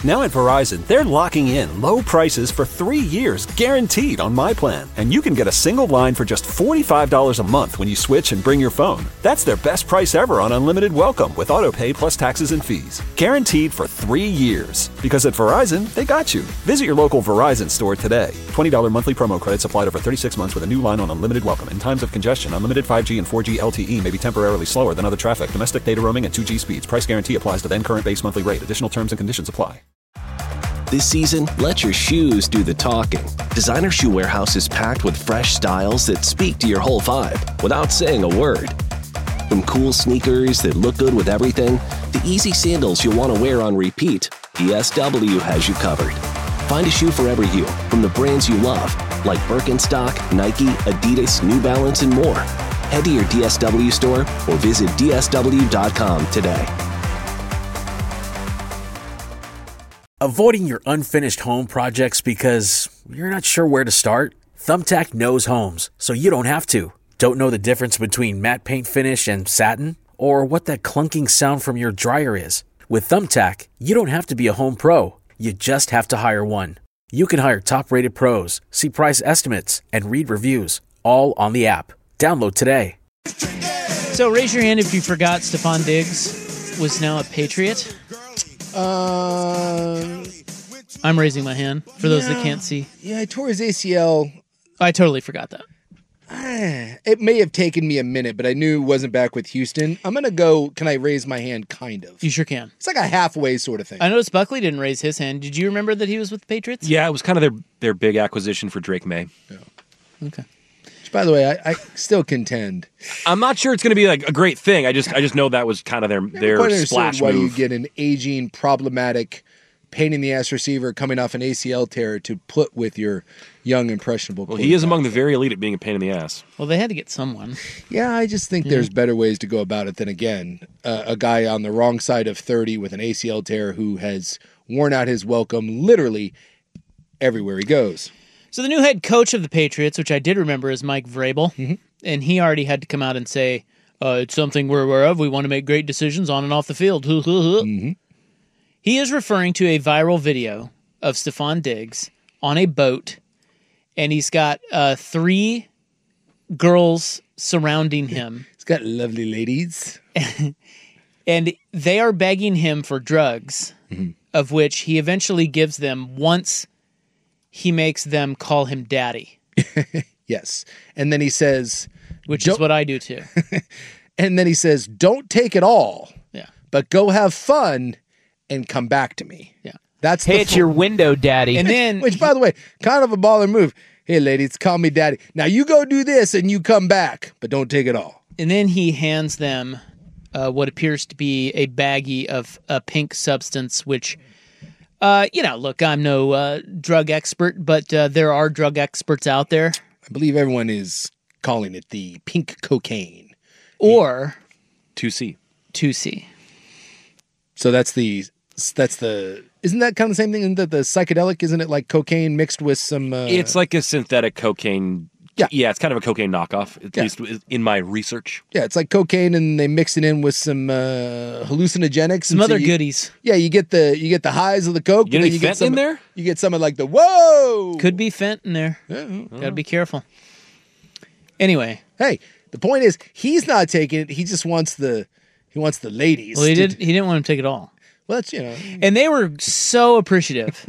Now at Verizon, they're locking in low prices for 3 years, guaranteed on My Plan. And you can get a single line for just $45 a month when you switch and bring your phone. That's their best price ever on unlimited welcome with autopay plus taxes and fees. Guaranteed for 3 years. Because at Verizon, they got you. Visit your local Verizon store today. $20 monthly promo credits applied over 36 months with a new line on unlimited welcome. In times of congestion, unlimited 5G and 4G LTE may be temporarily slower than other traffic. Domestic data roaming at 2G speeds. Price guarantee applies to then current base monthly rate. Additional terms and conditions apply. This season, let your shoes do the talking. Designer Shoe Warehouse is packed with fresh styles that speak to your whole vibe without saying a word. From cool sneakers that look good with everything to easy sandals you'll want to wear on repeat, DSW has you covered. Find a shoe for every you from the brands you love, like Birkenstock, Nike, Adidas, New Balance, and more. Head to your DSW store or visit DSW.com today. Avoiding your unfinished home projects because you're not sure where to start? Thumbtack knows homes, so you don't have to. Don't know the difference between matte paint finish and satin? Or what that clunking sound from your dryer is? With Thumbtack, you don't have to be a home pro. You just have to hire one. You can hire top-rated pros, see price estimates, and read reviews, all on the app. Download today. So raise your hand if you forgot Stephon Diggs was now a Patriot. I'm raising my hand for those that can't see. Yeah, I tore his ACL. I totally forgot that. It may have taken me a minute, but I knew it wasn't back with Houston. I'm going to go, can I raise my hand, kind of? You sure can. It's like a halfway sort of thing. I noticed Buckley didn't raise his hand. Did you remember that he was with the Patriots? Yeah, it was kind of their big acquisition for Drake May. Yeah. Okay. Which, by the way, I still contend. I'm not sure it's going to be like a great thing. I just know that was kind of their splash why move. you get an aging, problematic, pain in the ass receiver coming off an ACL tear to put with your young, impressionable. Well, he is among the very elite at being a pain in the ass. Well, they had to get someone. Yeah, I just think there's better ways to go about it than, again, a guy on the wrong side of 30 with an ACL tear who has worn out his welcome literally everywhere he goes. So the new head coach of the Patriots, which I did remember, is Mike Vrabel, and he already had to come out and say, it's something we're aware of. We want to make great decisions on and off the field. He is referring to a viral video of Stephon Diggs on a boat, and he's got 3 girls surrounding him. He's got lovely ladies. And they are begging him for drugs, of which he eventually gives them once he makes them call him daddy. Yes. And then he says... Which is what I do too. And then he says, don't take it all, but go have fun and come back to me. Yeah. That's hey, it's your window, daddy. And then, which, by the way, kind of a baller move. Hey, ladies, call me daddy. Now you go do this and you come back, but don't take it all. And then he hands them what appears to be a baggie of a pink substance, which, look, I'm no drug expert, but there are drug experts out there. I believe everyone is calling it the pink cocaine. Or 2C. 2C. So that's the isn't that kind of the same thing? Isn't that the psychedelic? Isn't it like cocaine mixed with some... It's like a synthetic cocaine. Yeah, it's kind of a cocaine knockoff, at least in my research. Yeah, it's like cocaine and they mix it in with some hallucinogenics. Some other goodies. Yeah, you get the highs of the coke. You get any fent in there? You get some of like the whoa! Could be fent in there. Gotta be careful. Anyway. Hey, the point is, he's not taking it. He just wants the ladies. Well, he didn't want to take it all. Well, that's, And they were so appreciative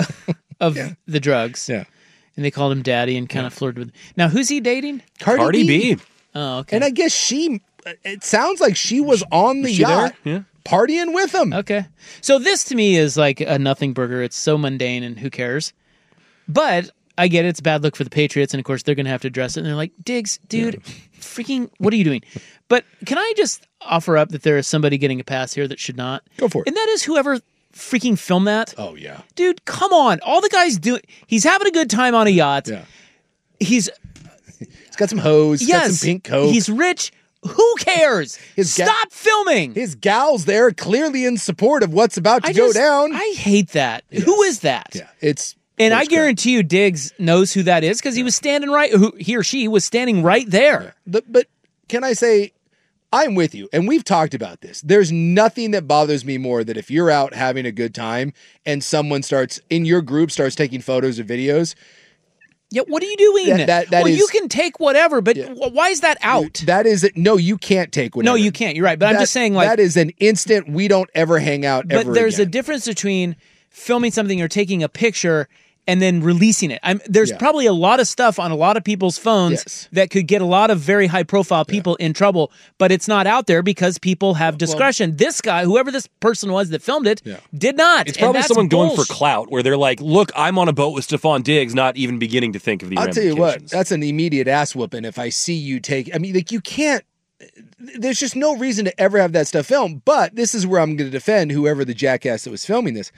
of the drugs. Yeah. And they called him daddy and kind of flirted with. Now, who's he dating? Cardi B. Oh, okay. And I guess it sounds like she was on the yacht partying with him. Okay. So this to me is like a nothing burger. It's so mundane and who cares? But I get it. It's a bad look for the Patriots. And of course, they're going to have to address it. And they're like, Diggs, dude, freaking, what are you doing? But can I just offer up that there is somebody getting a pass here that should not? Go for it. And that is whoever freaking filmed that. Oh, yeah. Dude, come on. All the guys do. He's having a good time on a yacht. Yeah. He's got some hose. He's got some pink coke. He's rich. Who cares? Stop filming. His gal's there, clearly in support of what's about to go down. I hate that. Yes. Who is that? Yeah, And I guarantee you Diggs knows who that is because he was standing he or she was standing right there. Yeah. But can I say, I'm with you. And we've talked about this. There's nothing that bothers me more than if you're out having a good time and someone in your group starts taking photos or videos. Yeah, what are you doing? You can take whatever, but why is that out? That is it. No, you can't take whatever. No, you can't. You're right. But I'm just saying, like, that is an instant. We don't ever hang out ever But there's again. a difference between filming something or taking a picture and then releasing it. There's probably a lot of stuff on a lot of people's phones that could get a lot of very high-profile people in trouble, but it's not out there because people have discretion. Well, this guy, whoever this person was that filmed it, did not. It's probably someone going for clout, where they're like, look, I'm on a boat with Stefon Diggs, not even beginning to think of the ramifications. I'll tell you what, that's an immediate ass whooping if I see you take... I mean, like, you can't... There's just no reason to ever have that stuff filmed, but this is where I'm going to defend whoever the jackass that was filming this.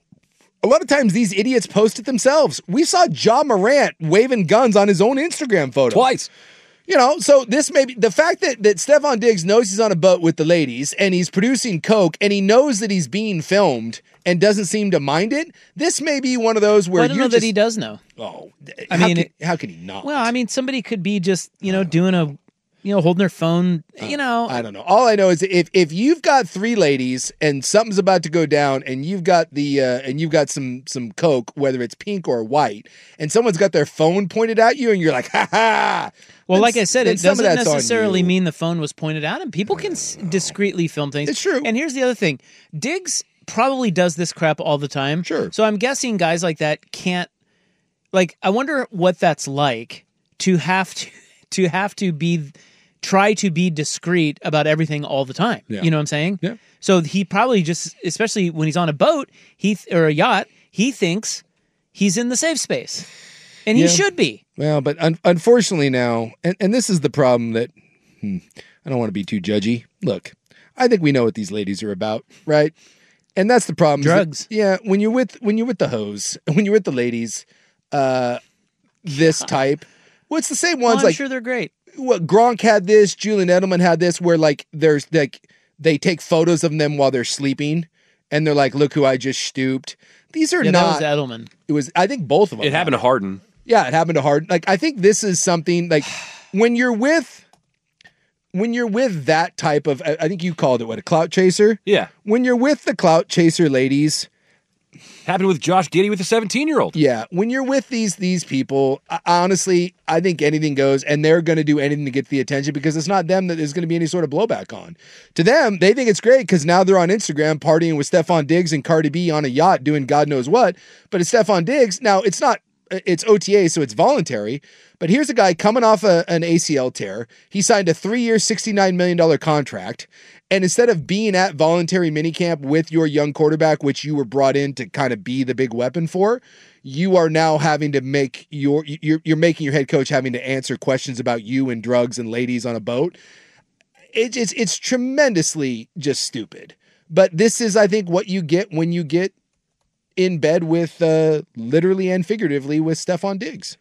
A lot of times these idiots post it themselves. We saw Ja Morant waving guns on his own Instagram photo. Twice. You know, so this may be the fact that Stefon Diggs knows he's on a boat with the ladies and he's producing coke and he knows that he's being filmed and doesn't seem to mind it. This may be one of those where I don't know that he does know. Oh, how can he not? Well, I mean, somebody could be just, doing a... holding their phone, I don't know. All I know is if you've got 3 ladies and something's about to go down and you've got some coke, whether it's pink or white, and someone's got their phone pointed at you and you're like, ha ha. Well, like I said, it doesn't necessarily mean the phone was pointed at him. People can discreetly film things. It's true. And here's the other thing. Diggs probably does this crap all the time. Sure. So I'm guessing guys like that can't, I wonder what that's like to have to be... try to be discreet about everything all the time. Yeah. You know what I'm saying? Yeah. So he probably just, especially when he's on a boat or a yacht, he thinks he's in the safe space. And he should be. Well, but unfortunately now, and this is the problem that, I don't want to be too judgy. Look, I think we know what these ladies are about, right? And that's the problem. Drugs. When you're with the hoes, when you're with the ladies, this type, well, it's the same ones. I'm sure they're great. What Gronk had this, Julian Edelman had this, where they take photos of them while they're sleeping, and they're like, "Look who I just stooped." These are not. That was Edelman. It was. I think both of them. It happened to Harden. Yeah, it happened to Harden. I think this is something when you're with that type of. I think you called it a clout chaser. Yeah. When you're with the clout chaser ladies. Happened with Josh Giddey with a 17-year-old. Yeah, when you're with these people, honestly, I think anything goes, and they're going to do anything to get the attention because it's not them that there's going to be any sort of blowback on. To them, they think it's great because now they're on Instagram partying with Stefon Diggs and Cardi B on a yacht doing God knows what, but it's Stefon Diggs. Now, it's OTA, so it's voluntary, but here's a guy coming off an ACL tear. He signed a 3-year, $69 million contract. And instead of being at voluntary minicamp with your young quarterback, which you were brought in to kind of be the big weapon for, you are now having to make you're making your head coach having to answer questions about you and drugs and ladies on a boat. It's tremendously just stupid. But this is, I think, what you get when you get in bed with literally and figuratively with Stefon Diggs.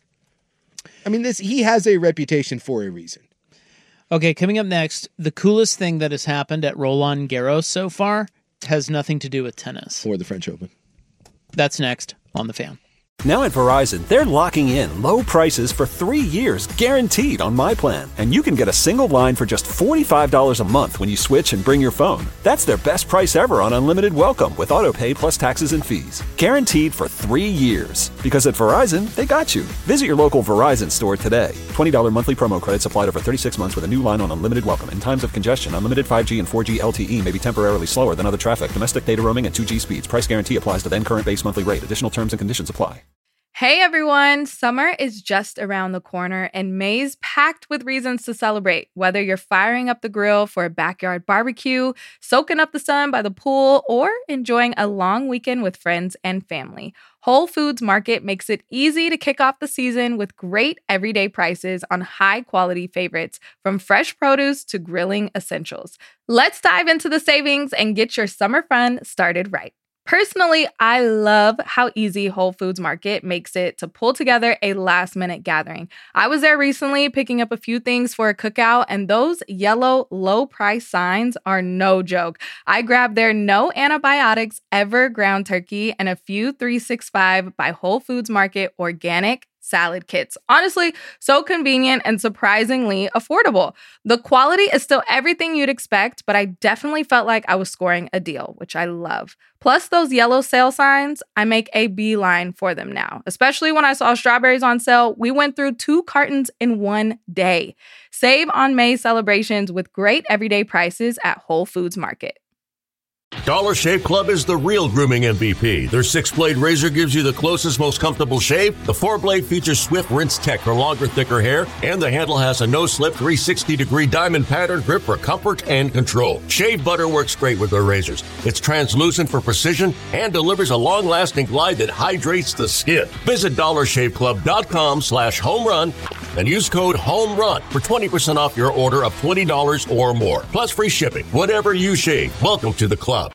I mean, he has a reputation for a reason. Okay, coming up next, the coolest thing that has happened at Roland Garros so far has nothing to do with tennis. Or the French Open. That's next on The Fan. Now at Verizon, they're locking in low prices for 3 years guaranteed on my plan. And you can get a single line for just $45 a month when you switch and bring your phone. That's their best price ever on unlimited welcome with autopay plus taxes and fees. Guaranteed for 3 years. Because at Verizon, they got you. Visit your local Verizon store today. $20 monthly promo credits applied over 36 months with a new line on unlimited welcome. In times of congestion, unlimited 5G and 4G LTE may be temporarily slower than other traffic. Domestic data roaming and 2G speeds. Price guarantee applies to then current base monthly rate. Additional terms and conditions apply. Hey everyone, summer is just around the corner and May's packed with reasons to celebrate. Whether you're firing up the grill for a backyard barbecue, soaking up the sun by the pool, or enjoying a long weekend with friends and family, Whole Foods Market makes it easy to kick off the season with great everyday prices on high-quality favorites, from fresh produce to grilling essentials. Let's dive into the savings and get your summer fun started right. Personally, I love how easy Whole Foods Market makes it to pull together a last-minute gathering. I was there recently picking up a few things for a cookout, and those yellow low-price signs are no joke. I grabbed their no antibiotics ever ground turkey and a few 365 by Whole Foods Market organic salad kits. Honestly, so convenient and surprisingly affordable. The quality is still everything you'd expect, but I definitely felt like I was scoring a deal, which I love. Plus those yellow sale signs, I make a beeline for them now. Especially when I saw strawberries on sale, we went through 2 cartons in one day. Save on May's celebrations with great everyday prices at Whole Foods Market. Dollar Shave Club is the real grooming MVP. Their 6-blade razor gives you the closest, most comfortable shave. The 4-blade features Swift Rinse Tech for longer, thicker hair, and the handle has a no-slip 360-degree diamond pattern grip for comfort and control. Shave butter works great with their razors. It's translucent for precision and delivers a long-lasting glide that hydrates the skin. Visit DollarShaveClub.com/homerun and use code HOMERUN for 20% off your order of $20 or more. Plus free shipping. Whatever you shave, welcome to the club.